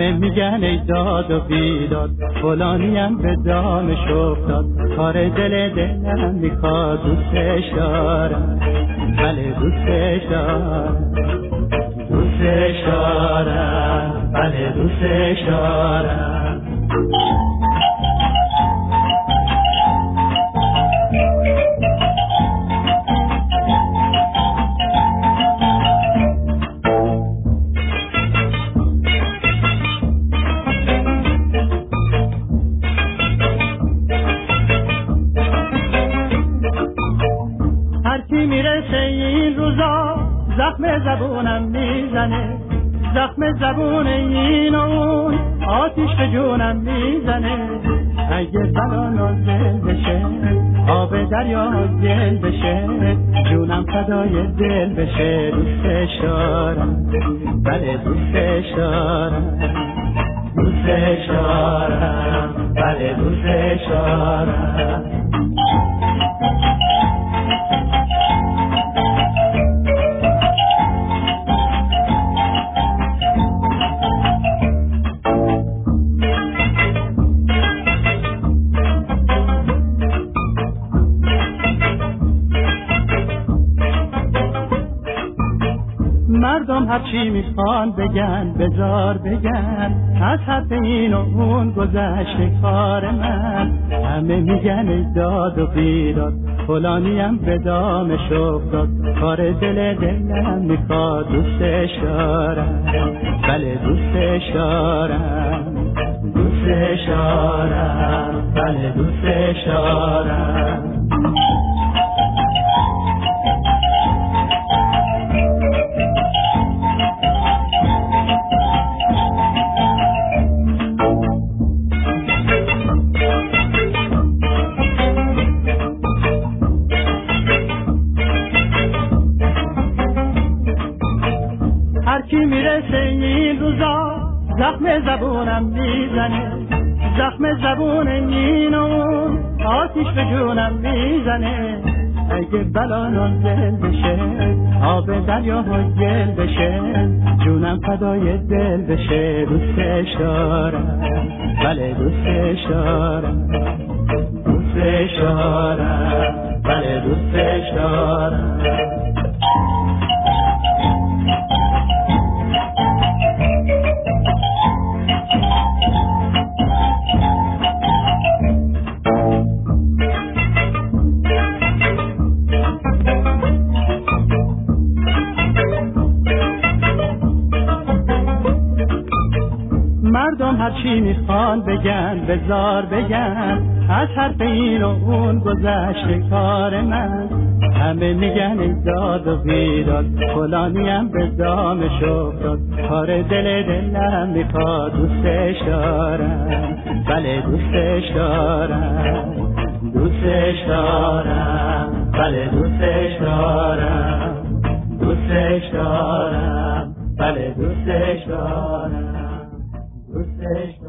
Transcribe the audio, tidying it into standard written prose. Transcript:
همه میگن ای داد و بیداد، فلانیم به دامش افتاد، کار دلم میخواد دوستش دارم، بله دوستش دارم، دوستش دارم، بله دوستش دارم. هرکی میرسه این روزا زخم زبونم میزنه، زخم زبون این و اون آتیش به جونم میزنه. اگه بلا نازل بشه آب دریا گل بشه، جونم فدای دل بشه. دوستش دارم، بله دوستش دارم، دوستش دارم، بله دوستش دارم. مردم هرچی میخوان بگن بذار بگن، از حد این و اون گذشته کار من. همه میگن ای داد و بیداد، فلانیم به دامش افتاد، کار دلم میخواد دوستش دارم، بله دوستش دارم، دوستش دارم، بله دوستش دارم. هرکی میرسه این روزا زخم زبونم میزنه، زخم زبون این و اون آتیش به جونم میزنه. اگه بلا نازل بشه آب دریا گل بشه، جونم فدای دل بشه. دوستش دارم، بله دوستش دارم، دوستش دارم، بله دوستش دارم. مردم هرچی میخوان بگن بذار بگن، از حرف این و اون گذشته کار من. همه میگن ای داد و بیداد، فلانیم به دامش افتاد، کار دلم میخواد دوستش دارم، بله دوستش دارم، دوستش دارم، بله دوستش دارم، دوستش دارم، بله دوستش دارم، دوستش